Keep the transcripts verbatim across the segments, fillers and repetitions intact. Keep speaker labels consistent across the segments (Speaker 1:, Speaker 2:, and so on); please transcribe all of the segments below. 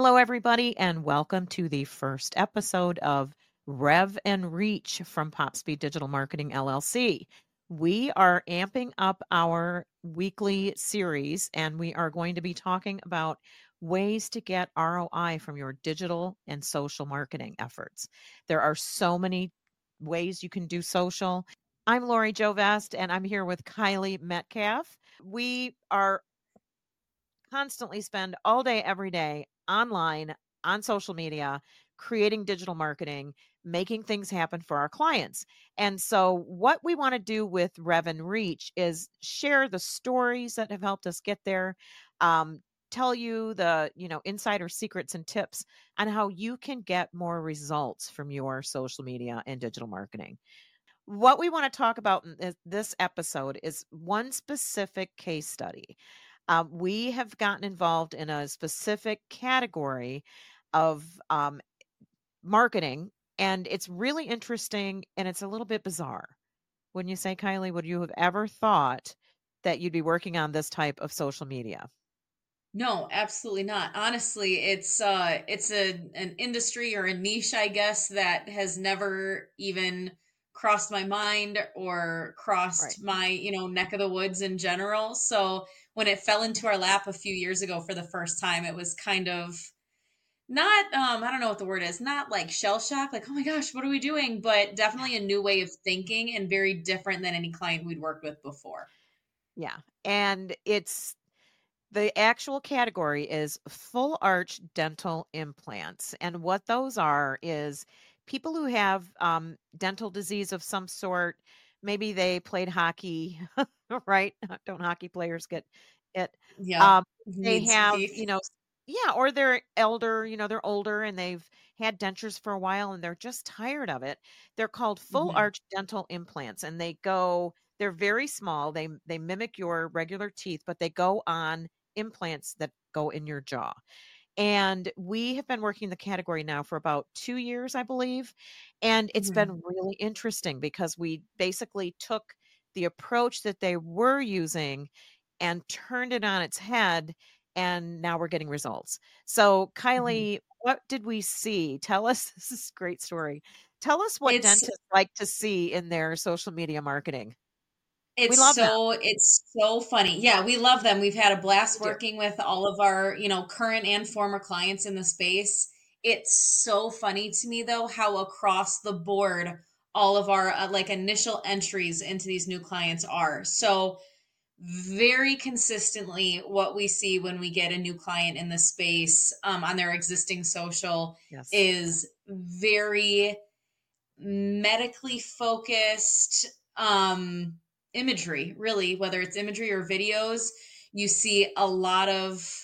Speaker 1: Hello, everybody, and welcome to the first episode of Rev and Reach from Popspeed Digital Marketing L L C. We are amping up our weekly series, and we are going to be talking about ways to get R O I from your digital and social marketing efforts. There are so many ways you can do social. I'm Lori Jovest, and I'm here with Kylie Metcalf. We are constantly spend all day, every day online, on social media, creating digital marketing, making things happen for our clients. And so, what we want to do with Rev and Reach is share the stories that have helped us get there. Um, tell you the you know insider secrets and tips on how you can get more results from your social media and digital marketing. What we want to talk about in this this episode is one specific case study. Um, we have gotten involved in a specific category of um, marketing, and it's really interesting and it's a little bit bizarre. Wouldn't you say, Kylie? Would you have ever thought that you'd be working on this type of social media?
Speaker 2: No, absolutely not. Honestly, it's uh it's a an industry or a niche, I guess, that has never even crossed my mind or
Speaker 1: Right.
Speaker 2: crossed my, you know, neck of the woods in general. So when it fell into our lap a few years ago for the first time, it was kind of not um I don't know what the word is, not like shell shock, like, oh my gosh, what are we doing? But
Speaker 1: Yeah.
Speaker 2: definitely a new way of thinking and very different than any client we'd worked with before.
Speaker 1: Yeah. And it's the actual category is full arch dental implants. And what those are is people who have um, dental disease of some sort. Maybe they played hockey, right? Don't hockey players get it?
Speaker 2: Yep.
Speaker 1: Um, they
Speaker 2: Need some
Speaker 1: have,
Speaker 2: teeth.
Speaker 1: you know, s- yeah, or they're elder, you know, they're older and they've had dentures for a while and they're just tired of it. They're called full
Speaker 2: Mhm.
Speaker 1: arch dental implants and they go, they're very small. They they mimic your regular teeth, but they go on implants that go in your jaw. And we have been working the category now for about two years, I believe. And it's
Speaker 2: Mhm.
Speaker 1: been really interesting because we basically took the approach that they were using and turned it on its head. And now we're getting results. So,
Speaker 2: Mhm.
Speaker 1: Kylie, what did we see? Tell us. This is a great story. Tell us what
Speaker 2: It's
Speaker 1: dentists like to see in their social media marketing. We
Speaker 2: it's
Speaker 1: love them.
Speaker 2: so it's so funny. Yeah, we love them. We've had a blast
Speaker 1: We do.
Speaker 2: working with all of our, you know, current and former clients in the space. It's so funny to me though how across the board all of our uh, like initial entries into these new clients are. So very consistently what we see when we get a new client in the space um, on their existing social
Speaker 1: Yes.
Speaker 2: is very medically focused um, imagery, really, whether it's imagery or videos. You see a lot of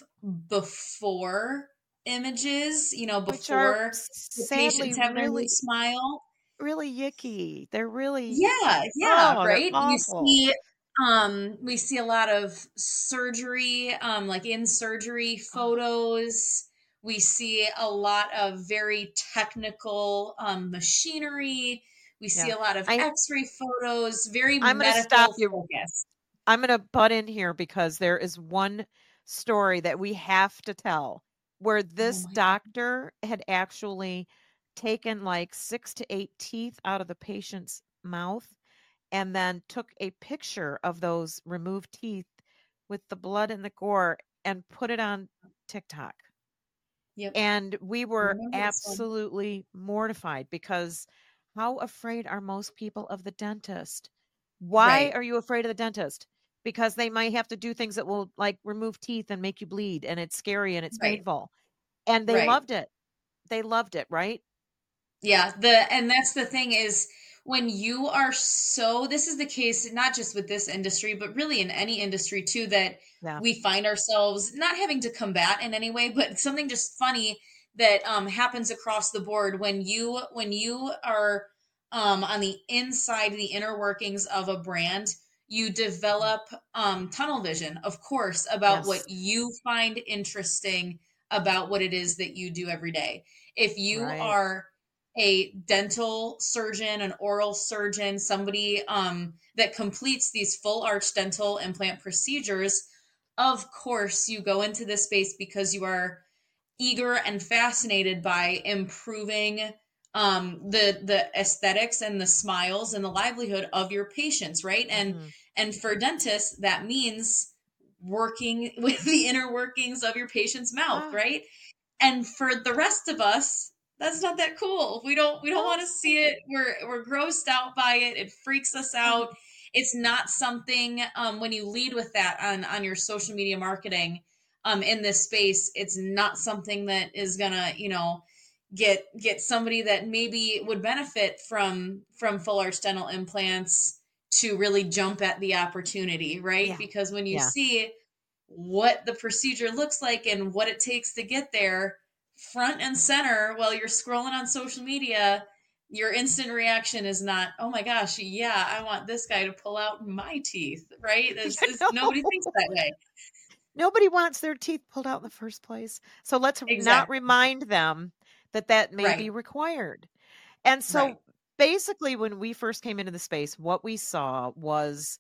Speaker 2: before images, you know,
Speaker 1: Which are
Speaker 2: before the
Speaker 1: sadly
Speaker 2: patients have their new
Speaker 1: really
Speaker 2: smile.
Speaker 1: really yicky. They're really
Speaker 2: Yeah, yeah,
Speaker 1: oh, they're
Speaker 2: right? You
Speaker 1: awful.
Speaker 2: see um we see a lot of surgery, um like in surgery
Speaker 1: Oh,
Speaker 2: photos. We see a lot of very technical um machinery. We see
Speaker 1: yeah.
Speaker 2: a lot of
Speaker 1: I
Speaker 2: x-ray photos, very
Speaker 1: I'm gonna stop
Speaker 2: medical
Speaker 1: you.
Speaker 2: focused.
Speaker 1: I'm gonna butt in here because there is one story that we have to tell where
Speaker 2: Oh
Speaker 1: this
Speaker 2: my god.
Speaker 1: doctor had actually taken like six to eight teeth out of the patient's mouth and then took a picture of those removed teeth with the blood and the gore and put it on TikTok.
Speaker 2: Yep.
Speaker 1: And we
Speaker 2: I
Speaker 1: were
Speaker 2: remember this one.
Speaker 1: absolutely mortified because how afraid are most people of the dentist? Why
Speaker 2: Right.
Speaker 1: are you afraid of the dentist? Because they might have to do things that will like remove teeth and make you bleed and it's scary and it's
Speaker 2: Right.
Speaker 1: painful. And they
Speaker 2: Right.
Speaker 1: loved it. They loved it, right?
Speaker 2: Yeah, the and that's the thing is when you are so this is the case not just with this industry but really in any industry too that
Speaker 1: Yeah.
Speaker 2: we find ourselves not having to combat in any way but something just funny that um happens across the board when you when you are um on the inside the inner workings of a brand you
Speaker 1: Mhm.
Speaker 2: develop um tunnel vision of course about what
Speaker 1: Yes.
Speaker 2: you find interesting about what it is that you do every day if you
Speaker 1: Right.
Speaker 2: are a dental surgeon, an oral surgeon, somebody um, that completes these full arch dental implant procedures, of course, you go into this space because you are eager and fascinated by improving um the the aesthetics and the smiles and the livelihood of your patients, right? and
Speaker 1: Hmm.
Speaker 2: and for dentists, that means working with the inner workings of your patient's mouth,
Speaker 1: Ah,
Speaker 2: right? And for the rest of us, that's not that cool. We don't we don't
Speaker 1: no.
Speaker 2: want to see it. We're we're grossed out by it. It freaks us
Speaker 1: Ah,
Speaker 2: out. It's not something, um, when you lead with that on on your social media marketing, um, in this space, it's not something that is gonna, you know, get get somebody that maybe would benefit from from full arch dental implants to really jump at the opportunity, right?
Speaker 1: yeah,
Speaker 2: Because when you
Speaker 1: yeah.
Speaker 2: see what the procedure looks like and what it takes to get there front and center while you're scrolling on social media, your instant reaction is not, oh my gosh, yeah, I want this guy to pull out my teeth, right? It's,
Speaker 1: You
Speaker 2: it's,
Speaker 1: know,
Speaker 2: nobody thinks that way.
Speaker 1: nobody wants their teeth pulled out in the first place. So let's not
Speaker 2: Exactly.
Speaker 1: remind them that that may
Speaker 2: Right.
Speaker 1: be required. And
Speaker 2: Right.
Speaker 1: so basically, when we first came into the space, what we saw was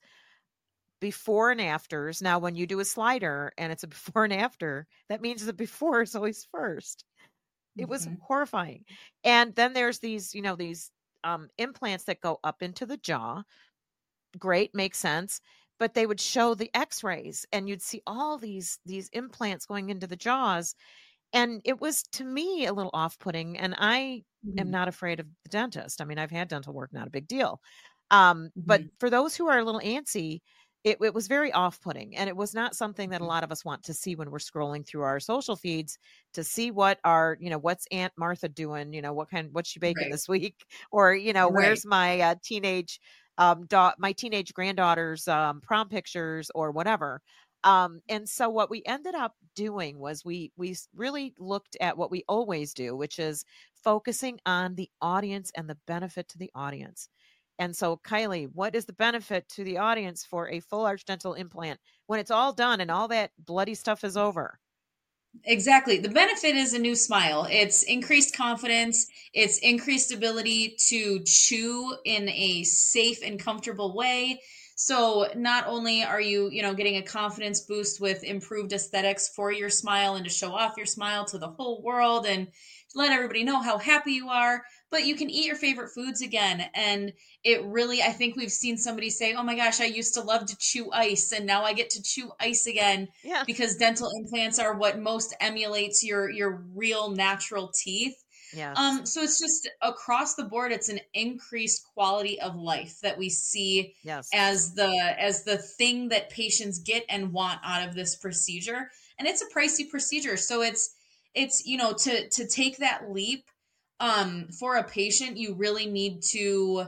Speaker 1: before and afters. Now, when you do a slider and it's a before and after, that means the before is always first. It was
Speaker 2: Hmm.
Speaker 1: horrifying. And then there's these, you know, these um, implants that go up into the jaw. Great, makes sense. But they would show the X-rays, and you'd see all these these implants going into the jaws, and it was, to me, a little off-putting. And I am
Speaker 2: Hmm.
Speaker 1: not afraid of the dentist. I mean, I've had dental work, not a big deal. Um, but
Speaker 2: Hmm.
Speaker 1: for those who are a little antsy, it, it was very off-putting, and it was not something that a
Speaker 2: Hmm.
Speaker 1: lot of us want to see when we're scrolling through our social feeds to see what our, you know, what's Aunt Martha doing, you know, what kind, what's she baking
Speaker 2: Right.
Speaker 1: this week, or you know,
Speaker 2: Right.
Speaker 1: where's my uh, teenage um, da- my teenage granddaughter's um, prom pictures or whatever. Um, and so what we ended up doing was we we s- really looked at what we always do, which is focusing on the audience and the benefit to the audience. And so, Kylie, what is the benefit to the audience for a full arch dental implant when it's all done and all that bloody stuff is over?
Speaker 2: Exactly. The benefit is a new smile. It's increased confidence. It's increased ability to chew in a safe and comfortable way. So not only are you, you know, getting a confidence boost with improved aesthetics for your smile and to show off your smile to the whole world and let everybody know how happy you are, but you can eat your favorite foods again. And it really, I think we've seen somebody say, oh my gosh, I used to love to chew ice and now I get to chew ice again,
Speaker 1: Yeah.
Speaker 2: because dental implants are what most emulates your your real natural teeth.
Speaker 1: Yes.
Speaker 2: Um, so it's just across the board, it's an increased quality of life that we see
Speaker 1: Yes.
Speaker 2: as the as the thing that patients get and want out of this procedure. And it's a pricey procedure. So it's it's you know, to to take that leap, um, for a patient, you really need to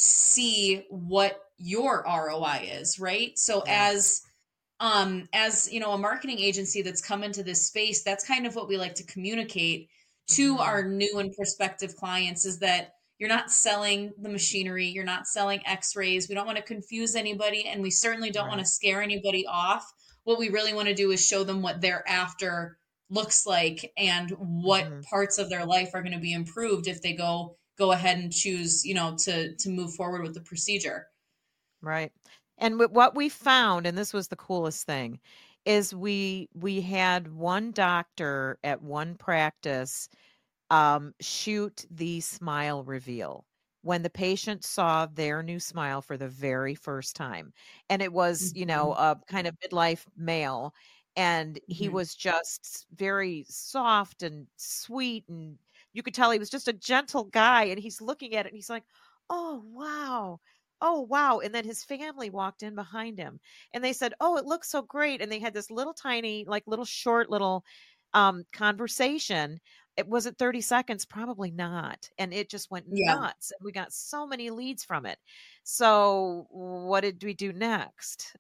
Speaker 2: see what your R O I is, right? So
Speaker 1: Yeah.
Speaker 2: as um as you know, a marketing agency that's come into this space, that's kind of what we like to communicate to
Speaker 1: Hmm.
Speaker 2: our new and prospective clients, is that you're not selling the machinery, you're not selling x-rays. We don't want to confuse anybody, and we certainly don't want to
Speaker 1: Right.
Speaker 2: scare anybody off. What we really want to do is show them what their after looks like and what
Speaker 1: Hmm.
Speaker 2: parts of their life are going to be improved if they go go ahead and choose, you know, to to move forward with the procedure.
Speaker 1: Right. And wh- what we found, and this was the coolest thing, is we we had one doctor at one practice um, shoot the smile reveal when the patient saw their new smile for the very first time. And it was, you know,
Speaker 2: Mhm.
Speaker 1: a kind of midlife male. And he
Speaker 2: Mhm.
Speaker 1: was just very soft and sweet. And you could tell he was just a gentle guy. And he's looking at it and he's like, oh, wow. Oh, wow. And then his family walked in behind him and they said, oh, it looks so great. And they had this little tiny, like little short little um, conversation. It was it thirty seconds? Probably not. And it just went
Speaker 2: Yeah.
Speaker 1: nuts. And we got so many leads from it. So what did we do next?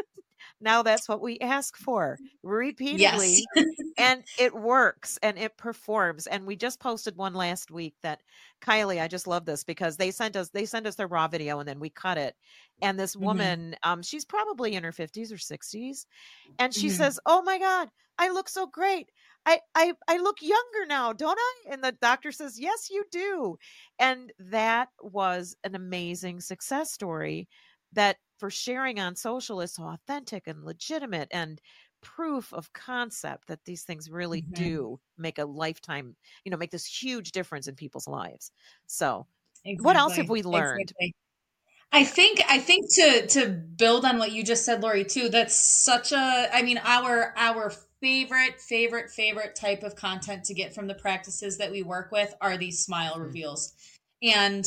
Speaker 1: Now that's what we ask for
Speaker 2: Yes.
Speaker 1: repeatedly. And it works and it performs. And we just posted one last week that Kylie, I just love this because they sent us they sent us their raw video and then we cut it. And this
Speaker 2: Mhm.
Speaker 1: woman, um, she's probably in her fifties or sixties, and she
Speaker 2: Mhm.
Speaker 1: says, "Oh my god, I look so great. I I I look younger now, don't I?" And the doctor says, "Yes, you do." And that was an amazing success story that for sharing on social is so authentic and legitimate and proof of concept that these things really
Speaker 2: Mm-hmm.
Speaker 1: do make a lifetime, you know, make this huge difference in people's lives. So what else have
Speaker 2: Exactly.
Speaker 1: we learned?
Speaker 2: Exactly. I
Speaker 1: Yeah.
Speaker 2: think I think to to build on what you just said, Lori, too, that's such a I mean, our our favorite, favorite, favorite type of content to get from the practices that we work with are these smile
Speaker 1: Mhm.
Speaker 2: reveals. And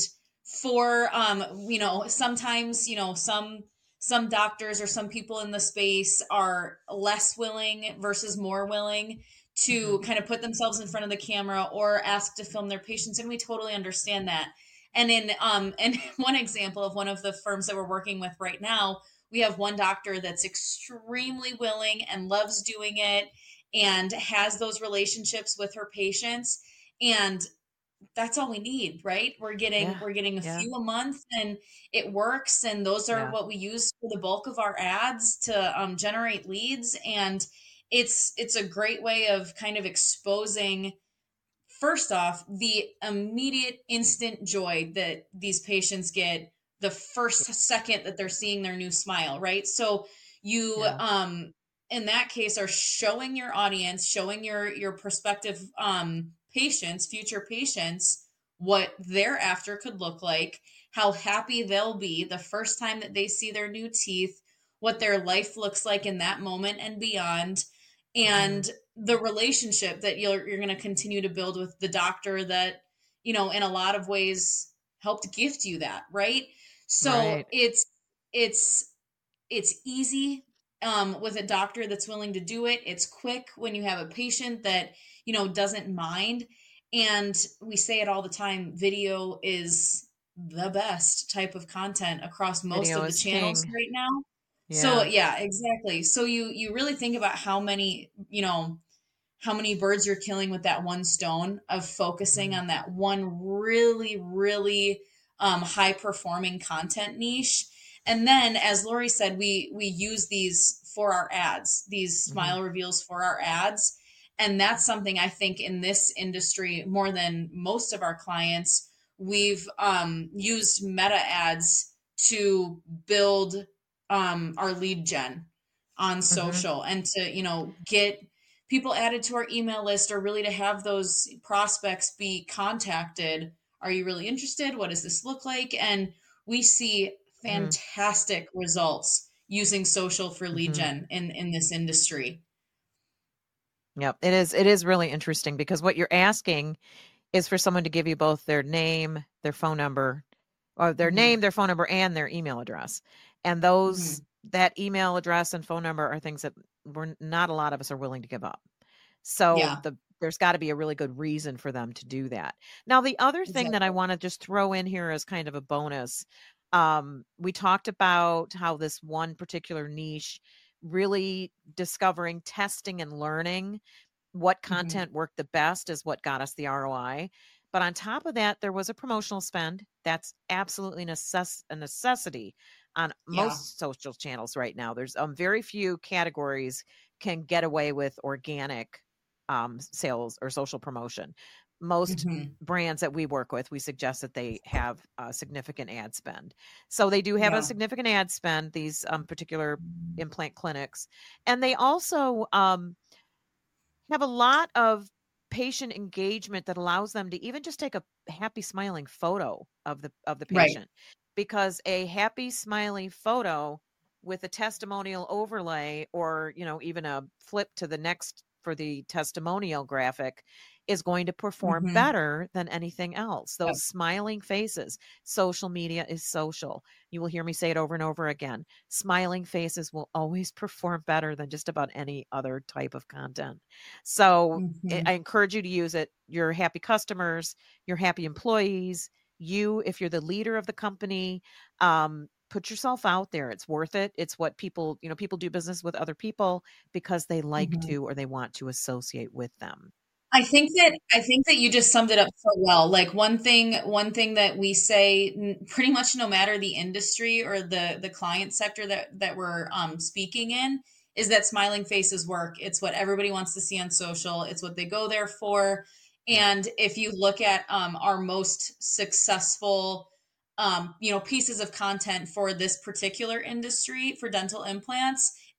Speaker 2: for um, you know, sometimes, you know, some some doctors or some people in the space are less willing versus more willing to
Speaker 1: Mhm.
Speaker 2: kind of put themselves in front of the camera or ask to film their patients, and we totally understand that. And in um and one example of one of the firms that we're working with right now, we have one doctor that's extremely willing and loves doing it and has those relationships with her patients. And that's all we need, right? We're getting
Speaker 1: Yeah.
Speaker 2: we're getting a
Speaker 1: Yeah.
Speaker 2: few a month, and it works. And those are
Speaker 1: Yeah.
Speaker 2: what we use for the bulk of our ads to um, generate leads. And it's it's a great way of kind of exposing, first off, the immediate instant joy that these patients get the first second that they're seeing their new smile, right? So you
Speaker 1: Yeah.
Speaker 2: um in that case are showing your audience, showing your your prospective um patients, future patients, what their after could look like, how happy they'll be the first time that they see their new teeth, what their life looks like in that moment and beyond,
Speaker 1: Mhm.
Speaker 2: and the relationship that you're you're going to continue to build with the doctor that, you know, in a lot of ways helped gift you that, right? So
Speaker 1: Right.
Speaker 2: it's it's it's easy um, with a doctor that's willing to do it. It's quick when you have a patient that, you know, doesn't mind. And we say it all the time, video is the best type of content across most
Speaker 1: Video
Speaker 2: of the
Speaker 1: is
Speaker 2: channels
Speaker 1: king.
Speaker 2: right now. So
Speaker 1: Yeah.
Speaker 2: yeah, exactly. So you you really think about how many, you know, how many birds you're killing with that one stone of focusing
Speaker 1: Mhm.
Speaker 2: on that one really, really um, high performing content niche. And then, as Lori said, we we use these for our ads, these
Speaker 1: Mhm.
Speaker 2: smile reveals for our ads. And that's something I think in this industry, more than most of our clients, we've um, used meta ads to build um, our lead gen on
Speaker 1: Mhm.
Speaker 2: social and to, you know, get people added to our email list, or really to have those prospects be contacted. Are you really interested? What does this look like? And we see
Speaker 1: Mhm.
Speaker 2: fantastic results using social for lead
Speaker 1: Mhm.
Speaker 2: gen in in this industry.
Speaker 1: Yep. It is it is really interesting because what you're asking is for someone to give you both their name, their phone number, or their
Speaker 2: Mm-hmm.
Speaker 1: name, their phone number, and their email address. And those
Speaker 2: Mm-hmm.
Speaker 1: that email address and phone number are things that we're not a lot of us are willing to give up. So
Speaker 2: Yeah,
Speaker 1: the there's got to be a really good reason for them to do that. Now, the other thing that I
Speaker 2: exactly.
Speaker 1: want to just throw in here as kind of a bonus, um, we talked about how this one particular niche, really discovering, testing, and learning what
Speaker 2: Mm-hmm.
Speaker 1: content worked the best is what got us the R O I. But on top of that, there was a promotional spend. That's absolutely necess- a necessity on
Speaker 2: Yeah.
Speaker 1: most social channels right now. There's um, very few categories can get away with organic um, sales or social promotion. Most
Speaker 2: Mm-hmm.
Speaker 1: brands that we work with, we suggest that they have a significant ad spend. So they do have a
Speaker 2: Yeah.
Speaker 1: significant ad spend, these um, particular implant clinics. And they also, um, have a lot of patient engagement that allows them to even just take a happy smiling photo of the of the
Speaker 2: Right.
Speaker 1: patient, because a happy smiling photo with a testimonial overlay, or you know, even a flip to the next for the testimonial graphic, is going to perform
Speaker 2: Mm-hmm.
Speaker 1: better than anything else.
Speaker 2: Yep.
Speaker 1: Those smiling faces. Social media is social. You will hear me say it over and over again. Smiling faces will always perform better than just about any other type of content. So I
Speaker 2: Mm-hmm.
Speaker 1: I encourage you to use it. Your happy customers, your happy employees, you, if you're the leader of the company, um, put yourself out there. It's worth it. It's what people, you know, people do business with other people because they like
Speaker 2: Mm-hmm.
Speaker 1: to or they want to associate with them.
Speaker 2: I think that I think that you just summed it up so well. Like one thing, one thing that we say, n- pretty much no matter the industry or the the client sector that that we're um, speaking in, is that smiling faces work. It's what everybody wants to see on social. It's what they go there for.
Speaker 1: Yeah.
Speaker 2: And if you look at um, our most successful, um, you know, pieces of content for this particular industry for dental implants,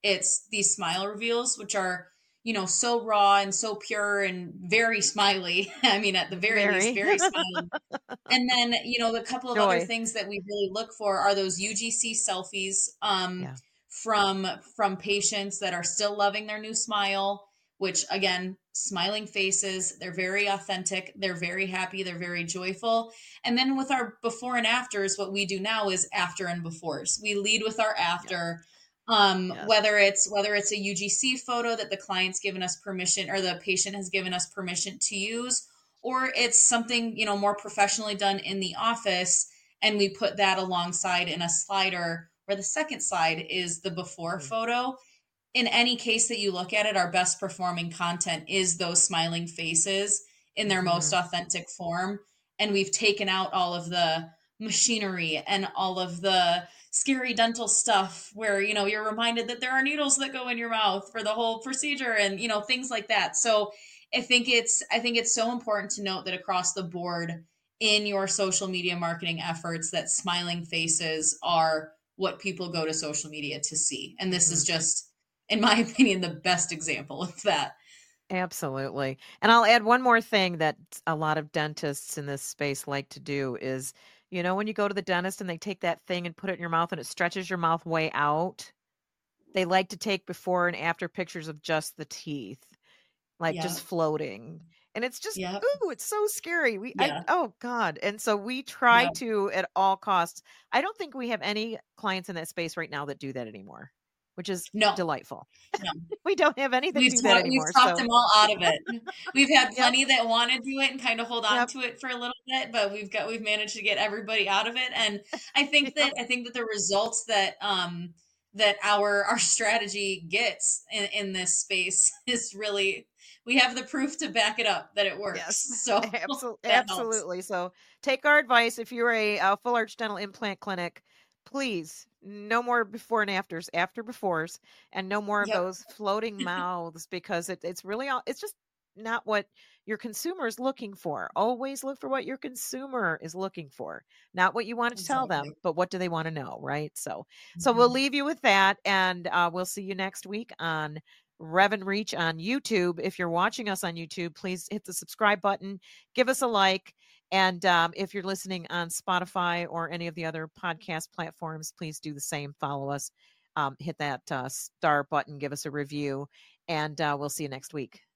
Speaker 2: It's these smile reveals, which are, you know, so raw and so pure and very smiley. I mean, at the very least,
Speaker 1: Very.
Speaker 2: very smiling. And then, you know, the couple of other
Speaker 1: Joy.
Speaker 2: things that we really look for are those U G C selfies um,
Speaker 1: Yeah.
Speaker 2: from from patients that are still loving their new smile, which again, smiling faces, they're very authentic, they're very happy, they're very joyful. And then with our before and afters, what we do now is after and befores. We lead with our
Speaker 1: Yes.
Speaker 2: after. Um,
Speaker 1: Yes.
Speaker 2: whether it's whether it's a U G C photo that the client's given us permission or the patient has given us permission to use, or it's something, you know, more professionally done in the office, and we put that alongside in a slider where the second slide is the before
Speaker 1: Mm-hmm.
Speaker 2: photo. In any case that you look at it, our best performing content is those smiling faces in their most
Speaker 1: Mm-hmm.
Speaker 2: authentic form. And we've taken out all of the machinery and all of the scary dental stuff where, you know, you're reminded that there are needles that go in your mouth for the whole procedure and, you know, things like that. So I think it's, I think it's so important to note that across the board in your social media marketing efforts, that smiling faces are what people go to social media to see. And this
Speaker 1: Mm-hmm.
Speaker 2: is just, in my opinion, the best example of that.
Speaker 1: Absolutely. And I'll add one more thing that a lot of dentists in this space like to do is, you know, when you go to the dentist and they take that thing and put it in your mouth and it stretches your mouth way out, they like to take before and after pictures of just the teeth, like
Speaker 2: Yeah.
Speaker 1: just floating. And it's just,
Speaker 2: Yep.
Speaker 1: ooh, it's so scary. We, I,
Speaker 2: Yeah.
Speaker 1: oh God. And so we try
Speaker 2: Yeah.
Speaker 1: to, at all costs, I don't think we have any clients in that space right now that do that anymore, which is
Speaker 2: No,
Speaker 1: delightful.
Speaker 2: no.
Speaker 1: We don't have any that
Speaker 2: We've
Speaker 1: do that
Speaker 2: talked we've
Speaker 1: anymore.
Speaker 2: talked
Speaker 1: So,
Speaker 2: them all out of it. We've had
Speaker 1: yep,
Speaker 2: plenty that want to do it and kind of hold on
Speaker 1: yep,
Speaker 2: to it for a little bit, but we've got we've managed to get everybody out of it. And I think
Speaker 1: yep.
Speaker 2: that I think that the results that um that our our strategy gets in, in this space is really, we have the proof to back it up that it
Speaker 1: Yes,
Speaker 2: works. So
Speaker 1: absolutely,
Speaker 2: that helps.
Speaker 1: absolutely. So take our advice. If you're a, uh full arch dental implant clinic, please no more before and afters, after befores, and no more of
Speaker 2: Yep.
Speaker 1: those floating mouths because it, it's really all. It's just not what your consumer is looking for. Always look for what your consumer is looking for, not what you want to tell
Speaker 2: Exactly.
Speaker 1: them, but what do they want to know, right? So, so we'll
Speaker 2: Mhm.
Speaker 1: leave you with that, and uh, we'll see you next week on Rev and Reach on YouTube. If you're watching us on YouTube, please hit the subscribe button, give us a like. And um, if you're listening on Spotify or any of the other podcast platforms, please do the same. Follow us, um, hit that uh, star button, give us a review, and uh, we'll see you next week.